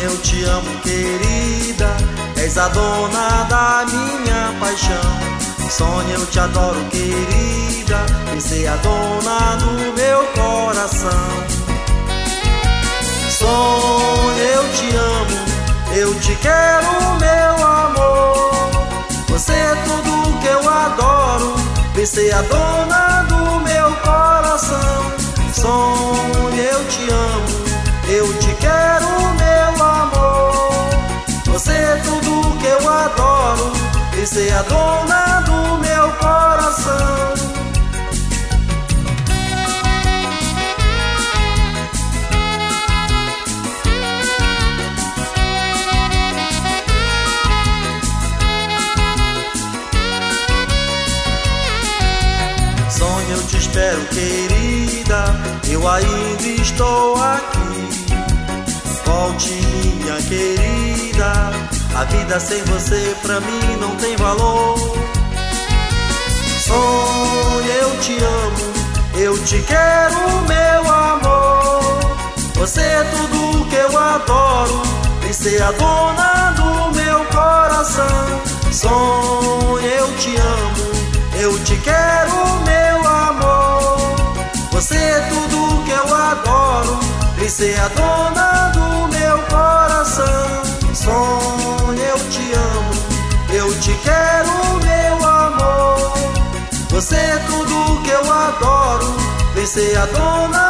eu te amo, querida, és a dona da minha paixão. Sônia, eu te adoro, querida, e ser a dona do meu coração. Sônia, eu te amo, eu te quero, meu amor. Você é tudo que eu adoro, vem ser a dona do meu coração. Sônia, eu te amo, eu te quero, meu amor. Você é tudo que eu adoro, vem ser a dona do meu coração. Sônia, eu te espero, querida, eu ainda estou aqui. Volte, minha querida, a vida sem você pra mim não tem valor. Sônia, eu te amo, eu te quero, meu amor. Você é tudo que eu adoro, vem ser a dona do meu coração. Sônia, eu te amo, eu te quero, meu amor. Você é tudo que eu adoro, vem ser a dona do meu coração. Sônia, eu te amo, eu te quero, meu amor. Você é tudo que eu adoro, vem ser a dona